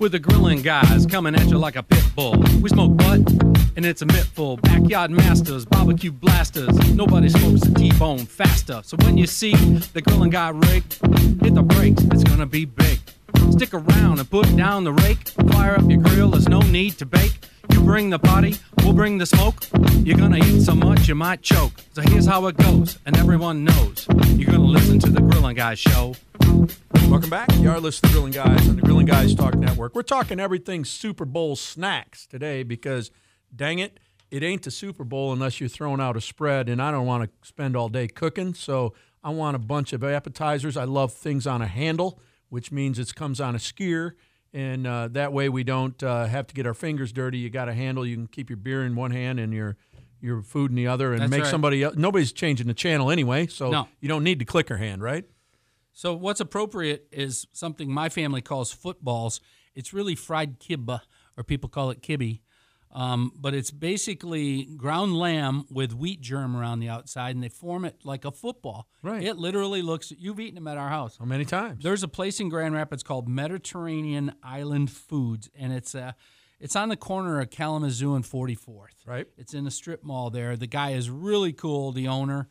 with the grilling guys coming at you like a pit bull. We smoke butt, and it's a mittful. Backyard masters, barbecue blasters. Nobody smokes a T-bone faster. So when you see the grilling guy rig, hit the brakes, it's gonna be big. Stick around and put down the rake. Fire up your grill, there's no need to bake. You bring the body, we'll bring the smoke. You're gonna eat so much you might choke. So here's how it goes, and everyone knows. You're gonna listen to the Grilling Guys show. Welcome back. You are listening to Grilling Guys on the Grilling Guys Talk Network. We're talking everything Super Bowl snacks today because, dang it, it ain't the Super Bowl unless you're throwing out a spread, and I don't want to spend all day cooking, so I want a bunch of appetizers. I love things on a handle, which means it comes on a skier, and that way we don't have to get our fingers dirty. You got a handle. You can keep your beer in one hand and your food in the other, and make somebody else. Nobody's changing the channel anyway, so you don't need the clicker hand, right? So what's appropriate is something my family calls footballs. It's really fried kibba, or people call it kibby. But it's basically ground lamb with wheat germ around the outside, and they form it like a football. Right. It literally looks – you've eaten them at our house. How many times? There's a place in Grand Rapids called Mediterranean Island Foods, and it's on the corner of Kalamazoo and 44th. Right. It's in the strip mall there. The guy is really cool, the owner,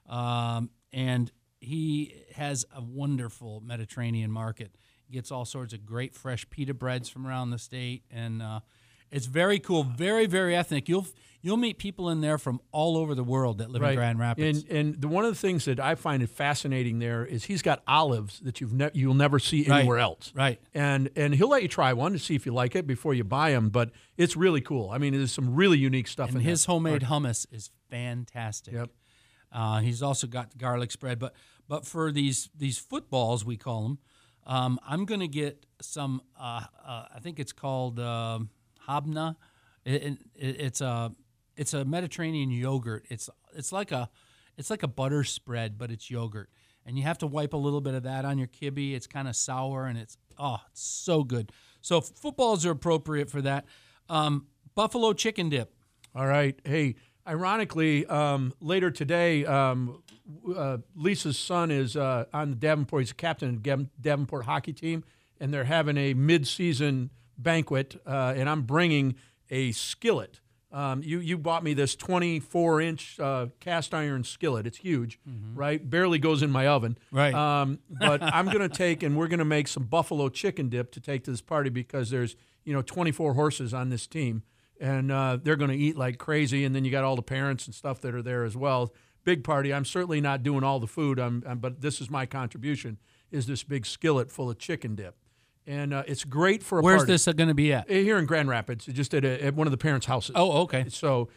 and he has a wonderful Mediterranean market. He gets all sorts of great fresh pita breads from around the state, and it's very cool, very, very ethnic. You'll meet people in there from all over the world that live in Grand Rapids. And one of the things that I find fascinating there is he's got olives that you'll never see anywhere else. Right. And he'll let you try one to see if you like it before you buy them. But it's really cool. I mean, there's some really unique stuff in there. And his homemade hummus is fantastic. Yep. He's also got the garlic spread. But for these footballs, we call them, I'm going to get some. I think it's called Habna. It's a Mediterranean yogurt. It's like a butter spread, but it's yogurt. And you have to wipe a little bit of that on your kibby. It's kind of sour, and it's so good. So footballs are appropriate for that. Buffalo chicken dip. All right. Hey, ironically, later today, Lisa's son is on the Davenport. He's a captain of the Davenport hockey team, and they're having a mid-season banquet, and I'm bringing a skillet. You bought me this 24-inch cast iron skillet. It's huge, right? Barely goes in my oven. Right. But I'm going to take, and we're going to make some buffalo chicken dip to take to this party because there's 24 horses on this team, and they're going to eat like crazy. And then you got all the parents and stuff that are there as well. Big party. I'm certainly not doing all the food, but this is my contribution, is this big skillet full of chicken dip. And it's great for a Where's party. this going to be at? Here in Grand Rapids, just at one of the parents' houses. Oh, okay. So,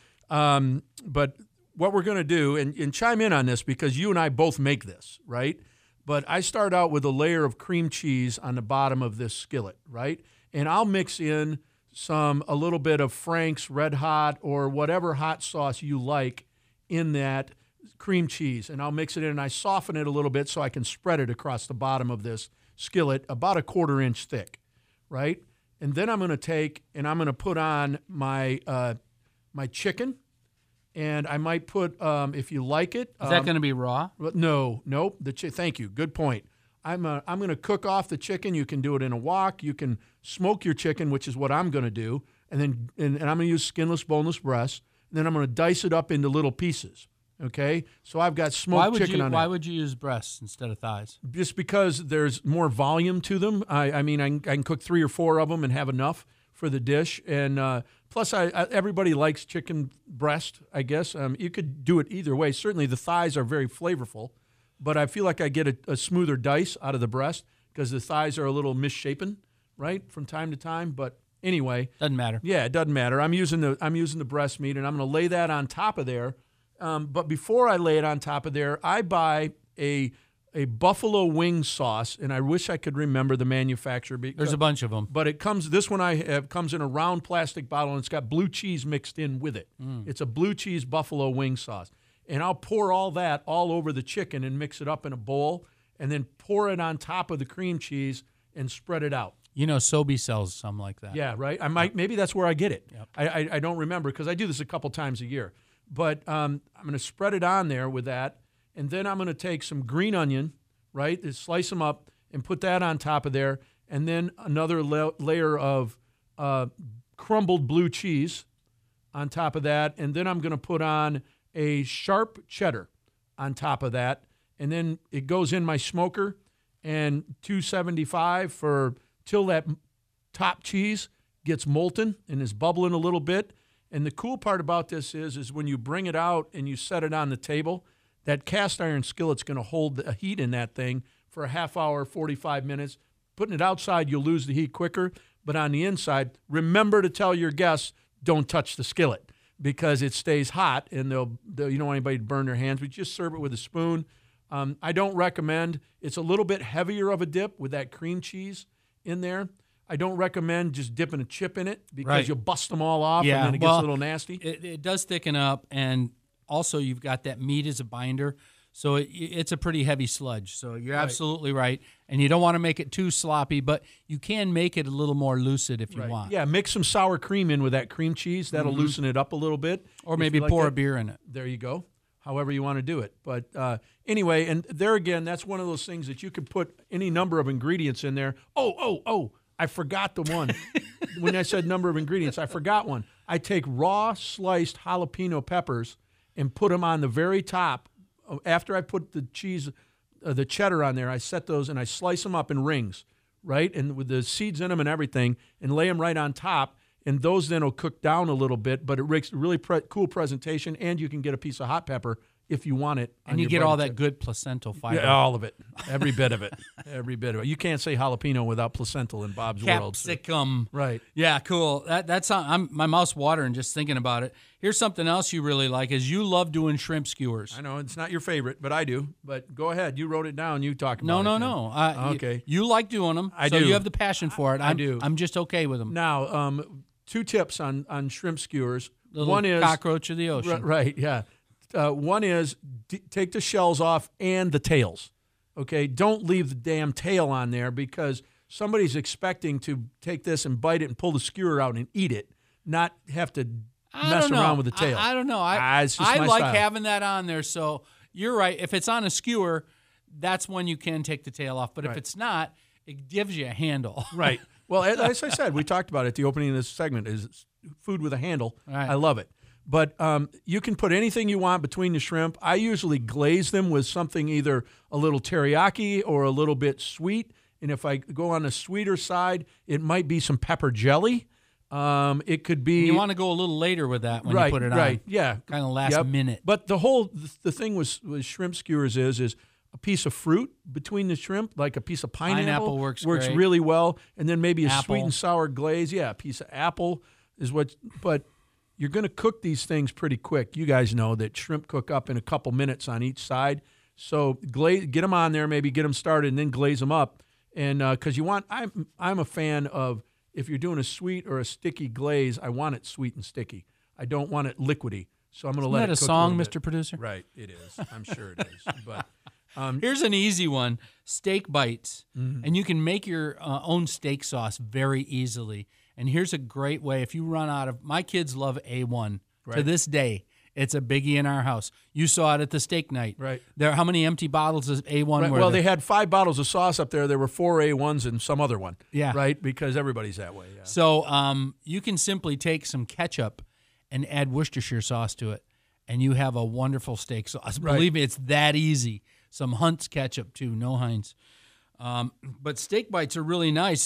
but what we're going to do, and chime in on this because you and I both make this, right? But I start out with a layer of cream cheese on the bottom of this skillet, right? And I'll mix in a little bit of Frank's Red Hot or whatever hot sauce you like in that cream cheese. And I'll mix it in, and I soften it a little bit so I can spread it across the bottom of this skillet, about a 1/4 inch thick, right? And then I'm going to take and I'm going to put on my my chicken, and I might put, if you like it. Is that going to be raw? No. Thank you. Good point. I'm going to cook off the chicken. You can do it in a wok. You can smoke your chicken, which is what I'm going to do, and then and I'm going to use skinless, boneless breasts. And then I'm going to dice it up into little pieces. Okay, so I've got smoked chicken on it. Why would you use breasts instead of thighs? Just because there's more volume to them. I mean, I can cook 3 or 4 of them and have enough for the dish. And plus, everybody likes chicken breast, I guess. You could do it either way. Certainly, the thighs are very flavorful, but I feel like I get a smoother dice out of the breast because the thighs are a little misshapen, right, from time to time. But anyway, doesn't matter. Yeah, it doesn't matter. I'm using the breast meat, and I'm going to lay that on top of there. But before I lay it on top of there, I buy a buffalo wing sauce, and I wish I could remember the manufacturer. There's a bunch of them. But this one I have comes in a round plastic bottle, and it's got blue cheese mixed in with it. It's a blue cheese buffalo wing sauce. And I'll pour all that all over the chicken and mix it up in a bowl, and then pour it on top of the cream cheese and spread it out. Sobe sells some like that. Yeah, right? Maybe that's where I get it. Yep. I don't remember because I do this a couple times a year. But I'm going to spread it on there with that, and then I'm going to take some green onion, right, and slice them up and put that on top of there, and then another layer of crumbled blue cheese on top of that, and then I'm going to put on a sharp cheddar on top of that, and then it goes in my smoker, and 275 for till that top cheese gets molten and is bubbling a little bit. And the cool part about this is when you bring it out and you set it on the table, that cast iron skillet's going to hold the heat in that thing for a half hour, 45 minutes. Putting it outside, you'll lose the heat quicker. But on the inside, remember to tell your guests, don't touch the skillet because it stays hot and you don't want anybody to burn their hands. We just serve it with a spoon. I don't recommend, it's a little bit heavier of a dip with that cream cheese in there. I don't recommend just dipping a chip in it because you'll bust them all off and then it gets a little nasty. It does thicken up, and also you've got that meat as a binder, so it's a pretty heavy sludge. So you're absolutely right, and you don't want to make it too sloppy, but you can make it a little more lucid if you want. Yeah, mix some sour cream in with that cream cheese. That'll loosen it up a little bit. Or maybe pour a beer in it. There you go. However you want to do it. But anyway, and there again, that's one of those things that you could put any number of ingredients in there. Oh, I forgot the one. When I said number of ingredients, I forgot one. I take raw sliced jalapeno peppers and put them on the very top. After I put the cheese, the cheddar on there, I set those and I slice them up in rings, right? And with the seeds in them and everything, and lay them right on top. And those then will cook down a little bit, but it makes a really cool presentation, and you can get a piece of hot pepper if you want it. And you get all that good placental fiber. Yeah, all of it. Every bit of it. Every bit of it. You can't say jalapeno without placental in Bob's world. Capsicum. So. Right. Yeah, cool. That's my mouth's watering just thinking about it. Here's something else you really like is you love doing shrimp skewers. I know it's not your favorite, but I do. But go ahead. You wrote it down. You talk about it. No. Okay. You like doing them. I do. So you have the passion for it. I do. I'm just okay with them. Now, 2 tips on shrimp skewers. One is cockroach of the ocean. Right, yeah. One is take the shells off and the tails. Okay, don't leave the damn tail on there because somebody's expecting to take this and bite it and pull the skewer out and eat it, not have to mess around with the tail. I don't know. I like having that on there. So you're right. If it's on a skewer, that's when you can take the tail off. But if it's not, it gives you a handle. Right. Well, as I said, we talked about it at the opening of this segment, is food with a handle. Right. I love it. But you can put anything you want between the shrimp. I usually glaze them with something either a little teriyaki or a little bit sweet. And if I go on the sweeter side, it might be some pepper jelly. It could be. You want to go a little later with that when you put it on. Right, yeah. Kind of last minute. But the thing with shrimp skewers is a piece of fruit between the shrimp, like a piece of pineapple works great. Really well. And then maybe a sweet and sour glaze. Yeah, a piece of apple is what. But you're going to cook these things pretty quick. You guys know that shrimp cook up in a couple minutes on each side. So get them on there, maybe get them started, and then glaze them up. And because I'm a fan of, if you're doing a sweet or a sticky glaze, I want it sweet and sticky. I don't want it liquidy. So I'm going to let it cook. Isn't that a song, Mr. Producer? Right, it is. I'm sure it is. But here's an easy one: steak bites, and you can make your own steak sauce very easily. And here's a great way: if you run out of, my kids love A1 to this day. It's a biggie in our house. You saw it at the steak night. Right. How many empty bottles of A1 were there? Well, they had 5 bottles of sauce up there. There were 4 A1s and some other one. Yeah. Right? Because everybody's that way. Yeah. So you can simply take some ketchup and add Worcestershire sauce to it, and you have a wonderful steak sauce. Right. Believe me, it's that easy. Some Hunt's ketchup, too, no Heinz. But steak bites are really nice.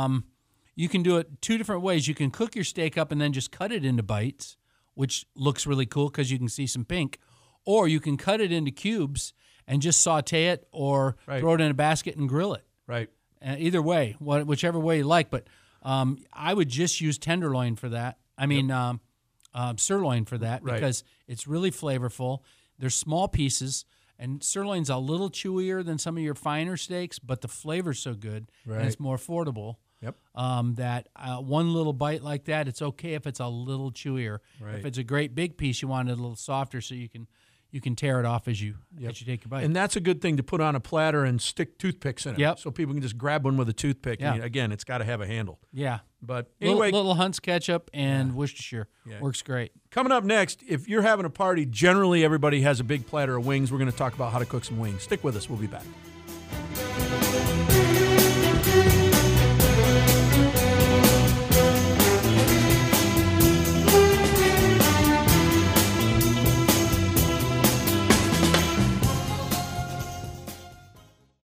You can do it 2 different ways. You can cook your steak up and then just cut it into bites, which looks really cool because you can see some pink. Or you can cut it into cubes and just saute it or throw it in a basket and grill it. Right. Either way, whichever way you like. But I would just use tenderloin for that. I mean, sirloin for that because it's really flavorful. They're small pieces, and sirloin's a little chewier than some of your finer steaks, but the flavor's so good and it's more affordable. Yep. That one little bite like that, it's okay if it's a little chewier. Right. If it's a great big piece, you want it a little softer so you can tear it off as you take your bite. And that's a good thing to put on a platter and stick toothpicks in it. Yep. So people can just grab one with a toothpick. Yeah. And again, it's got to have a handle. Yeah. But anyway, little Hunt's ketchup and Worcestershire works great. Coming up next, if you're having a party, generally everybody has a big platter of wings. We're going to talk about how to cook some wings. Stick with us. We'll be back.